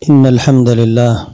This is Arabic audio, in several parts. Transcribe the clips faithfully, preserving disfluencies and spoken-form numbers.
إن الحمد لله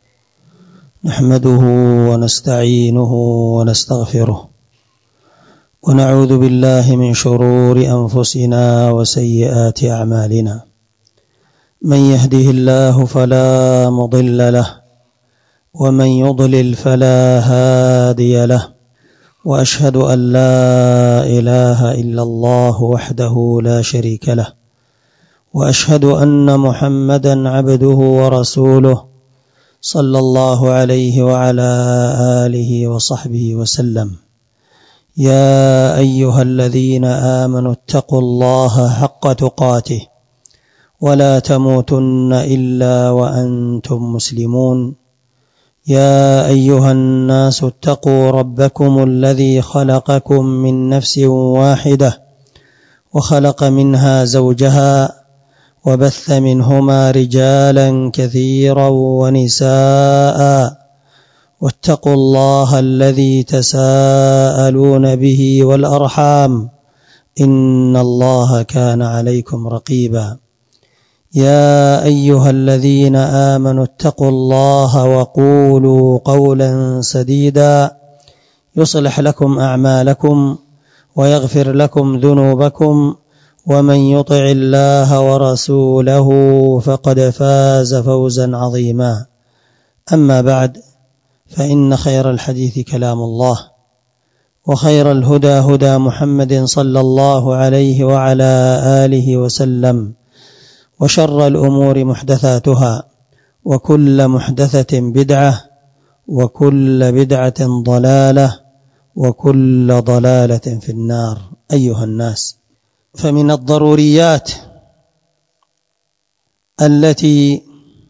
نحمده ونستعينه ونستغفره ونعوذ بالله من شرور أنفسنا وسيئات أعمالنا. من يهده الله فلا مضل له ومن يضلل فلا هادي له، وأشهد أن لا إله إلا الله وحده لا شريك له، وأشهد أن محمدا عبده ورسوله صلى الله عليه وعلى آله وصحبه وسلم. يا أيها الذين آمنوا اتقوا الله حق تقاته ولا تموتن إلا وأنتم مسلمون. يا أيها الناس اتقوا ربكم الذي خلقكم من نفس واحدة وخلق منها زوجها وبث منهما رجالا كثيرا ونساء، واتقوا الله الذي تساءلون به والأرحام إن الله كان عليكم رقيبا. يا أيها الذين آمنوا اتقوا الله وقولوا قولا سديدا يصلح لكم أعمالكم ويغفر لكم ذنوبكم، ومن يطع الله ورسوله فقد فاز فوزا عظيما. أما بعد، فإن خير الحديث كلام الله، وخير الهدى هدى محمد صلى الله عليه وعلى آله وسلم، وشر الأمور محدثاتها، وكل محدثة بدعة، وكل بدعة ضلالة، وكل ضلالة في النار. أيها الناس، فمن الضروريات التي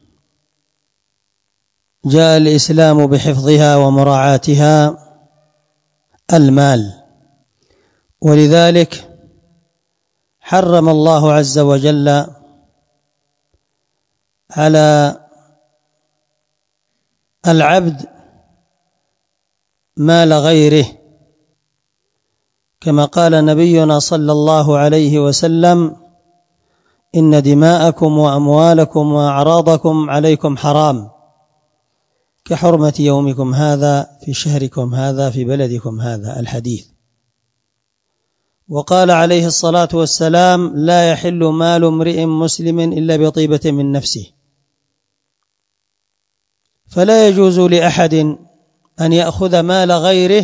جاء الإسلام بحفظها ومراعاتها المال، ولذلك حرم الله عز وجل على العبد مال غيره، كما قال نبينا صلى الله عليه وسلم: إن دماءكم وأموالكم وأعراضكم عليكم حرام كحرمة يومكم هذا في شهركم هذا في بلدكم هذا. الحديث. وقال عليه الصلاة والسلام: لا يحل مال امرئ مسلم إلا بطيبة من نفسه. فلا يجوز لأحد أن يأخذ مال غيره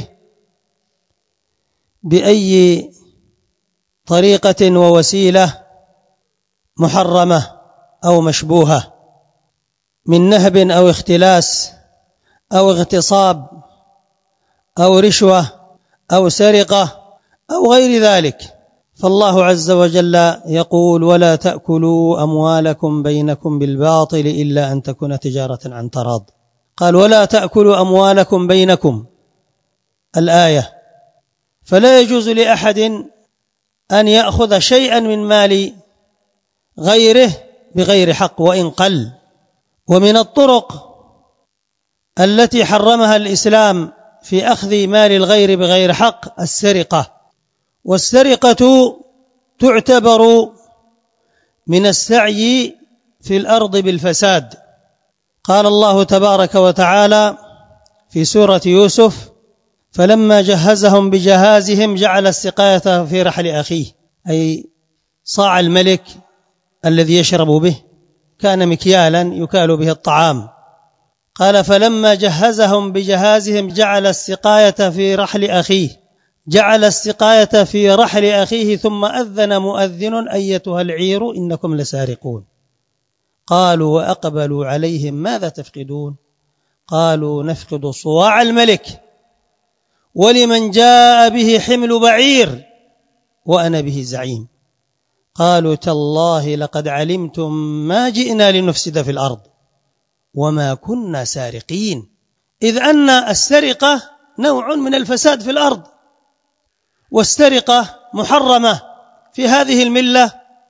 بأي طريقة ووسيلة محرمة أو مشبوهة، من نهب أو اختلاس أو اغتصاب أو رشوة أو سرقة أو غير ذلك. فالله عز وجل يقول: ولا تأكلوا أموالكم بينكم بالباطل إلا أن تكون تجارة عن تراض. قال: ولا تأكلوا أموالكم بينكم، الآية. فلا يجوز لأحد أن يأخذ شيئا من مال غيره بغير حق وإن قل. ومن الطرق التي حرمها الإسلام في أخذ مال الغير بغير حق السرقة. والسرقة تعتبر من السعي في الأرض بالفساد. قال الله تبارك وتعالى في سورة يوسف: فلما جهزهم بجهازهم جعل السقاية في رحل أخيه، أي صاع الملك الذي يشرب به كان مكيالا يكال به الطعام. قال: فلما جهزهم بجهازهم جعل السقاية في رحل أخيه جعل السقاية في رحل أخيه ثم أذن مؤذن أيتها العير إنكم لسارقون. قالوا وأقبلوا عليهم ماذا تفقدون؟ قالوا نفقد صواع الملك ولمن جاء به حمل بعير وأنا به زعيم. قالوا تالله لقد علمتم ما جئنا لنفسد في الأرض وما كنا سارقين. إذ أن السرقة نوع من الفساد في الأرض، والسرقة محرمة في هذه الملة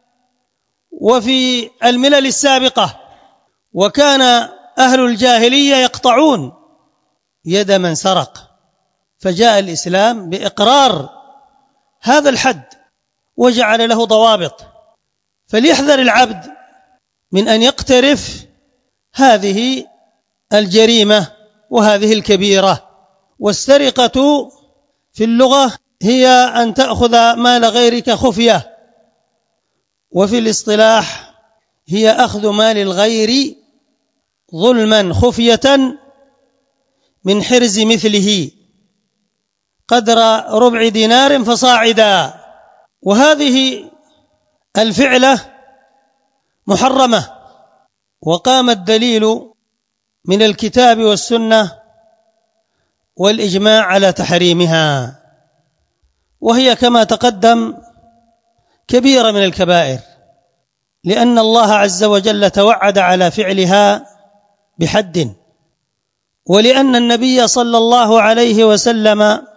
وفي الملل السابقة. وكان أهل الجاهلية يقطعون يد من سرق، فجاء الإسلام بإقرار هذا الحد وجعل له ضوابط. فليحذر العبد من أن يقترف هذه الجريمة وهذه الكبيرة. والسرقة في اللغة هي أن تأخذ مال غيرك خفية، وفي الاصطلاح هي أخذ مال الغير ظلما خفية من حرز مثله قدر ربع دينار فصاعدا. وهذه الفعلة محرمة، وقام الدليل من الكتاب والسنة والإجماع على تحريمها، وهي كما تقدم كبيرة من الكبائر، لأن الله عز وجل توعد على فعلها بحد، ولأن النبي صلى الله عليه وسلم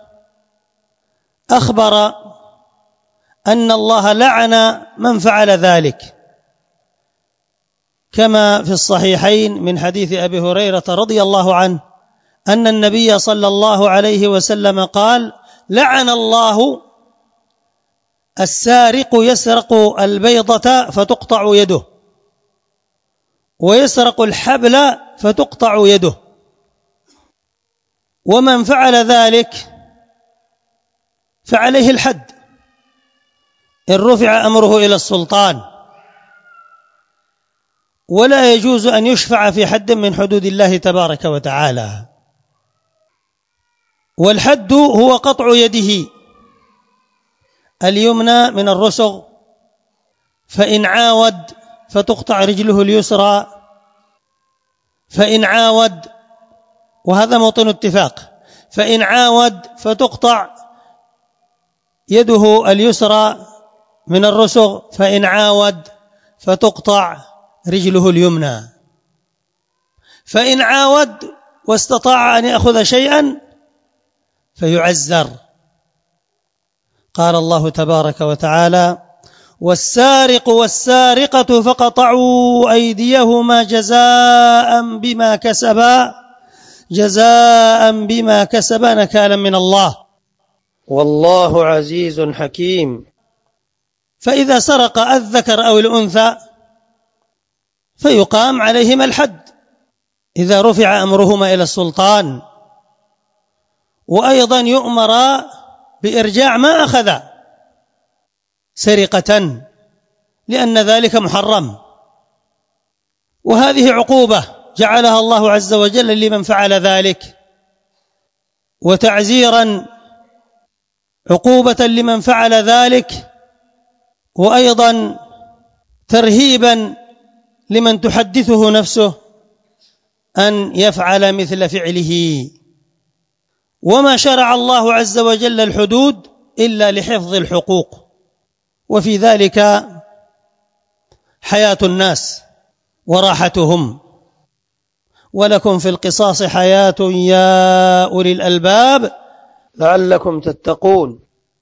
أخبر أن الله لعن من فعل ذلك، كما في الصحيحين من حديث أبي هريرة رضي الله عنه أن النبي صلى الله عليه وسلم قال: لعن الله السارق يسرق البيضة فتقطع يده، ويسرق الحبل فتقطع يده، ومن فعل ذلك فعليه الحد إن رفع أمره إلى السلطان، ولا يجوز أن يشفع في حد من حدود الله تبارك وتعالى. والحد هو قطع يده اليمنى من الرسغ، فإن عاود فتقطع رجله اليسرى، فإن عاود، وهذا موطن اتفاق، فإن عاود فتقطع يده اليسرى من الرسغ، فإن عاود فتقطع رجله اليمنى. فإن عاود واستطاع أن يأخذ شيئا فيعزر. قال الله تبارك وتعالى: والسارق والسارقة فقطعوا أيديهما جزاء بما كسبا جزاء بما كسبا نكالا من الله والله عزيز حكيم. فإذا سرق الذكر أو الأنثى فيقام عليهما الحد إذا رفع أمرهما إلى السلطان، وأيضا يؤمر بإرجاع ما أخذ سرقة، لأن ذلك محرم. وهذه عقوبة جعلها الله عز وجل لمن فعل ذلك، وتعزيرا عقوبة لمن فعل ذلك، وأيضا ترهيبا لمن تحدثه نفسه أن يفعل مثل فعله. وما شرع الله عز وجل الحدود إلا لحفظ الحقوق، وفي ذلك حياة الناس وراحتهم. ولكم في القصاص حياة يا أولي الألباب لعلكم تتقون.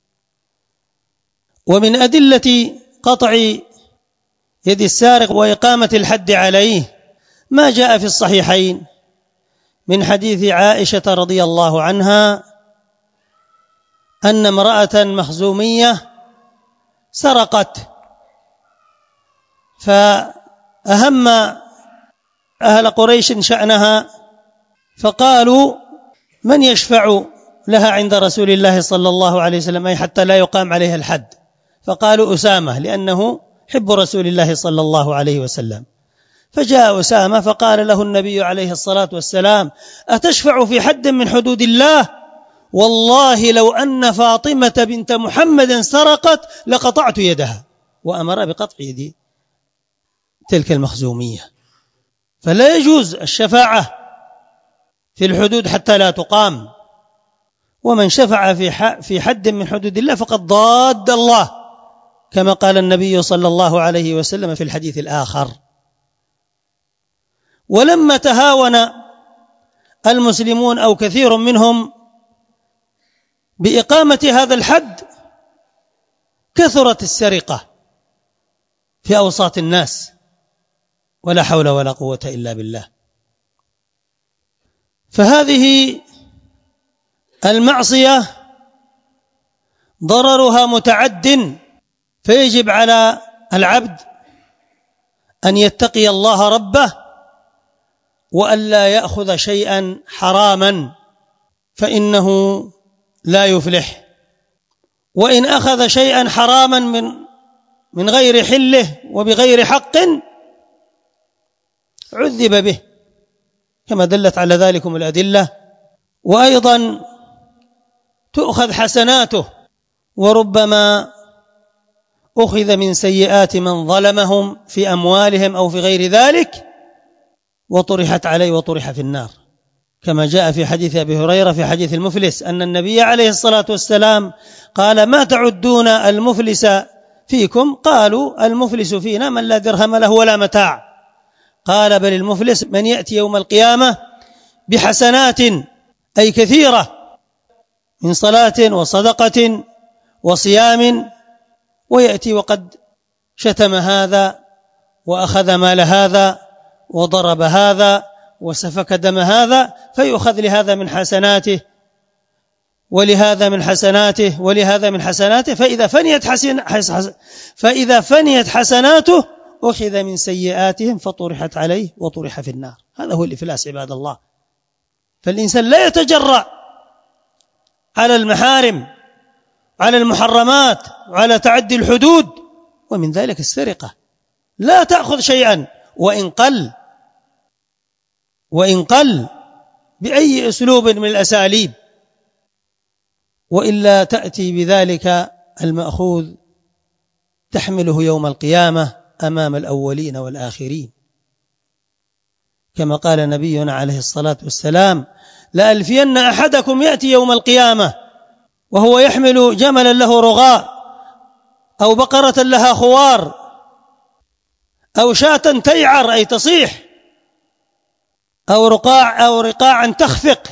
ومن أدلة قطع يد السارق وإقامة الحد عليه ما جاء في الصحيحين من حديث عائشة رضي الله عنها أن امرأة مخزومية سرقت، فأهم أهل قريش شأنها، فقالوا: من يشفع لها عند رسول الله صلى الله عليه وسلم، أي حتى لا يقام عليها الحد؟ فقالوا: أسامة، لأنه حب رسول الله صلى الله عليه وسلم. فجاء أسامة فقال له النبي عليه الصلاة والسلام: أتشفع في حد من حدود الله؟ والله لو أن فاطمة بنت محمد سرقت لقطعت يدها، وأمر بقطع يد تلك المخزومية. فلا يجوز الشفاعة في الحدود حتى لا تقام، ومن شفع في حد من حدود الله فقد ضاد الله، كما قال النبي صلى الله عليه وسلم في الحديث الآخر. ولما تهاون المسلمون أو كثير منهم بإقامة هذا الحد كثرت السرقة في أوساط الناس، ولا حول ولا قوة إلا بالله. فهذه المعصية ضررها متعد، فيجب على العبد أن يتقي الله ربه وألا يأخذ شيئا حراما فإنه لا يفلح، وإن أخذ شيئا حراما من من غير حله وبغير حق عذب به كما دلت على ذلكم الأدلة. وأيضا تؤخذ حسناته، وربما أخذ من سيئات من ظلمهم في أموالهم أو في غير ذلك وطرحت عليه وطرح في النار، كما جاء في حديث أبي هريرة في حديث المفلس أن النبي عليه الصلاة والسلام قال: ما تعدون المفلس فيكم؟ قالوا: المفلس فينا من لا درهم له ولا متاع. قال: بل المفلس من يأتي يوم القيامة بحسنات أي كثيرة من صلاة وصدقة وصيام، ويأتي وقد شتم هذا وأخذ مال هذا وضرب هذا وسفك دم هذا، فيؤخذ لهذا من حسناته ولهذا من حسناته ولهذا من حسناته، فإذا فنيت حسن فإذا فنيت حسناته أخذ من سيئاتهم فطرحت عليه وطرح في النار. هذا هو الإفلاس عباد الله. فالإنسان لا يتجرأ على المحارم، على المحرمات، وعلى تعدي الحدود، ومن ذلك السرقة. لا تأخذ شيئا وإن قل وإن قل بأي أسلوب من الأساليب، وإلا تأتي بذلك المأخوذ تحمله يوم القيامة أمام الأولين والآخرين، كما قال نبينا عليه الصلاة والسلام: لألفين أحدكم يأتي يوم القيامة وهو يحمل جملا له رغاء أو بقرة لها خوار أو شاة تيعر أي تصيح أو رقاع أو رقاعا تخفق،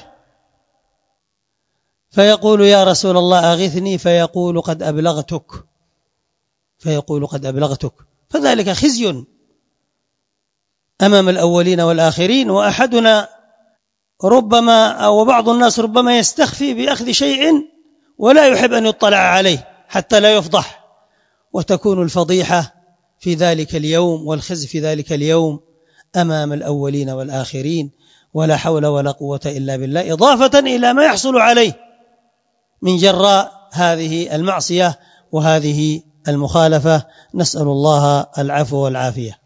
فيقول: يا رسول الله أغثني، فيقول: قد أبلغتك فيقول قد أبلغتك فذلك خزي أمام الأولين والآخرين. وأحدنا ربما أو بعض الناس ربما يستخفي بأخذ شيء ولا يحب أن يطلع عليه حتى لا يفضح، وتكون الفضيحة في ذلك اليوم والخزي في ذلك اليوم أمام الأولين والآخرين، ولا حول ولا قوة إلا بالله، إضافة إلى ما يحصل عليه من جراء هذه المعصية وهذه المخالفة. نسأل الله العفو والعافية.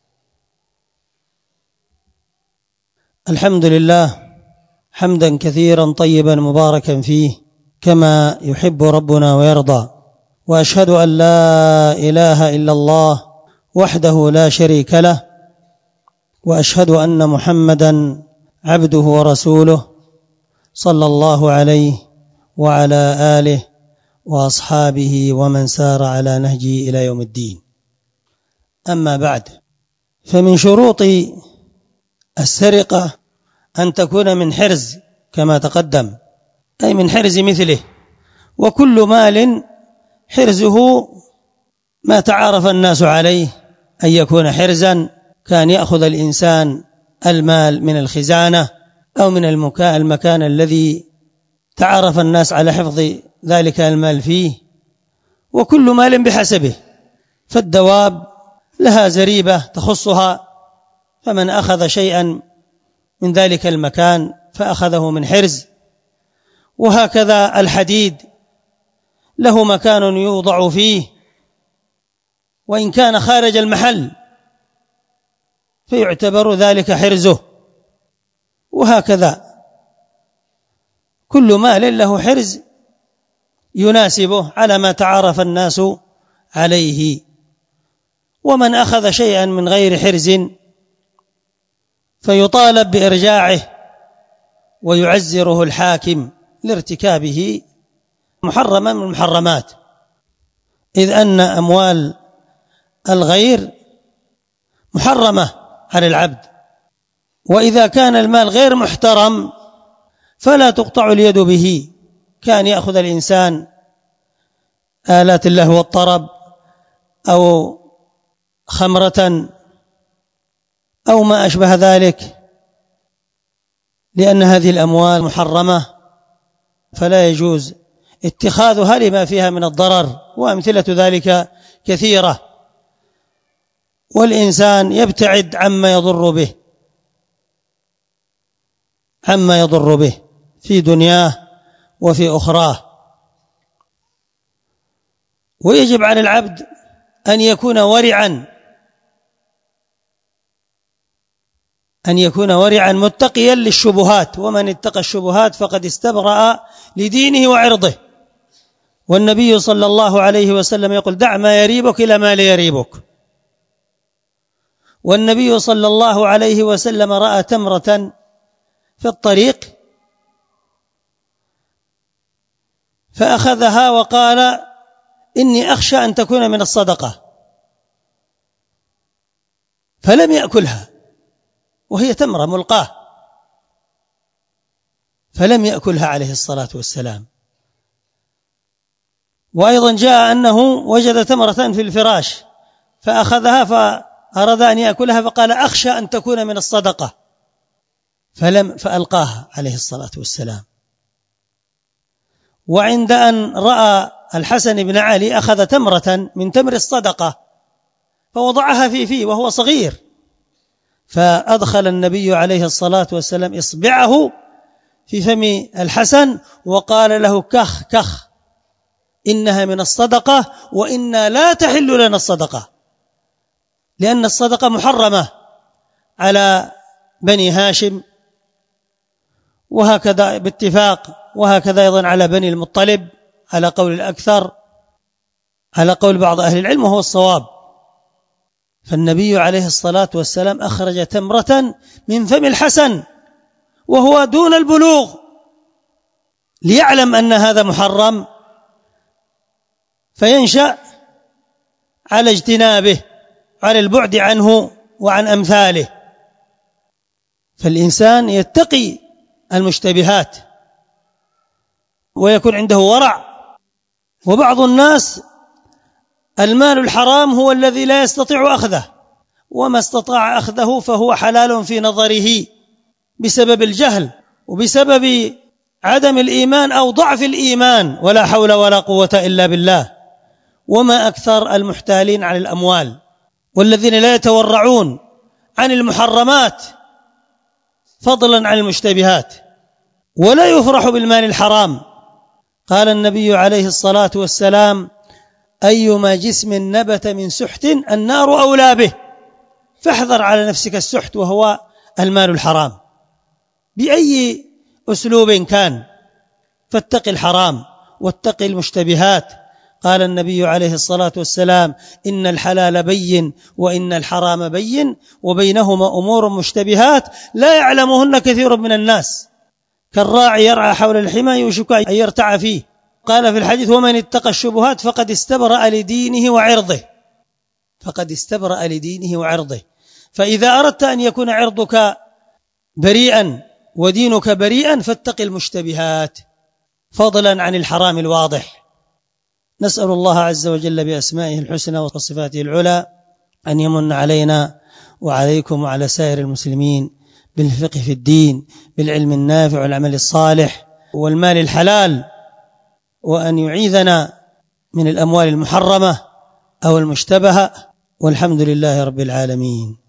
الحمد لله حمدا كثيرا طيبا مباركا فيه كما يحب ربنا ويرضى، وأشهد أن لا إله إلا الله وحده لا شريك له، وأشهد أن محمدا عبده ورسوله صلى الله عليه وعلى آله وأصحابه ومن سار على نهجه إلى يوم الدين. أما بعد، فمن شروط السرقة أن تكون من حرز كما تقدم، أي من حرز مثله، وكل مال حرزه ما تعارف الناس عليه أن يكون حرزا، كان يأخذ الإنسان المال من الخزانة أو من المكان الذي تعارف الناس على حفظ ذلك المال فيه، وكل مال بحسبه. فالدواب لها زريبة تخصها، فمن أخذ شيئا من ذلك المكان فأخذه من حرز، وهكذا الحديد له مكان يوضع فيه وإن كان خارج المحل فيعتبر ذلك حرزه، وهكذا كل مال له حرز يناسبه على ما تعارف الناس عليه. ومن أخذ شيئا من غير حرز فيطالب بإرجاعه ويعزره الحاكم لارتكابه محرما من المحرمات، إذ أن أموال الغير محرمة على العبد، وإذا كان المال غير محترم فلا تقطع اليد به، كان يأخذ الإنسان آلات اللهو والطرب أو خمرة أو ما أشبه ذلك، لأن هذه الأموال محرمة فلا يجوز اتخاذها لما فيها من الضرر، وأمثلة ذلك كثيرة، والإنسان يبتعد عما يضر به. عما يضر به في دنياه وفي أخراه. ويجب على العبد أن يكون ورعا أن يكون ورعا متقيا للشبهات، ومن اتقى الشبهات فقد استبرأ لدينه وعرضه. والنبي صلى الله عليه وسلم يقول: دع ما يريبك إلى ما لا يريبك. والنبي صلى الله عليه وسلم رأى تمرة في الطريق فأخذها وقال: إني أخشى أن تكون من الصدقة، فلم يأكلها، وهي تمرة ملقاة، فلم يأكلها عليه الصلاة والسلام. وأيضا جاء أنه وجد تمرة في الفراش فأخذها فأراد أن يأكلها فقال: أخشى أن تكون من الصدقة، فلم فألقاها عليه الصلاة والسلام. وعند أن رأى الحسن بن علي أخذ تمرة من تمر الصدقة فوضعها في فيه وهو صغير، فأدخل النبي عليه الصلاة والسلام إصبعه في فم الحسن وقال له: كخ كخ، إنها من الصدقة، وإنا لا تحل لنا الصدقة، لأن الصدقة محرمة على بني هاشم، وهكذا باتفاق، وهكذا أيضا على بني المطلب على قول الأكثر، على قول بعض أهل العلم وهو الصواب. فالنبي عليه الصلاة والسلام أخرج تمرة من فم الحسن وهو دون البلوغ ليعلم أن هذا محرم، فينشأ على اجتنابه، على البعد عنه وعن أمثاله. فالإنسان يتقي المشتبهات ويكون عنده ورع. وبعض الناس المال الحرام هو الذي لا يستطيع أخذه، وما استطاع أخذه فهو حلال في نظره بسبب الجهل وبسبب عدم الإيمان أو ضعف الإيمان، ولا حول ولا قوة إلا بالله. وما أكثر المحتالين على الأموال والذين لا يتورعون عن المحرمات فضلا عن المشتبهات، ولا يفرح بالمال الحرام. قال النبي عليه الصلاة والسلام: أيما جسم نبت من سحت النار أولى به، فاحذر على نفسك السحت وهو المال الحرام بأي أسلوب كان، فاتق الحرام واتق المشتبهات. قال النبي عليه الصلاة والسلام: إن الحلال بين وإن الحرام بين وبينهما أمور مشتبهات لا يعلمهن كثير من الناس، كالراعي يرعى حول الحمى يوشك أن يرتع فيه. قال في الحديث: ومن اتقى الشبهات فقد استبرأ لدينه وعرضه، فقد استبرأ لدينه وعرضه. فإذا أردت أن يكون عرضك بريئا ودينك بريئا فاتق المشتبهات فضلا عن الحرام الواضح. نسأل الله عز وجل بأسمائه الحسنى وصفاته العلى أن يمن علينا وعليكم وعلى سائر المسلمين بالفقه في الدين، بالعلم النافع والعمل الصالح والمال الحلال، وأن يعيذنا من الأموال المحرمة أو المشتبهة، والحمد لله رب العالمين.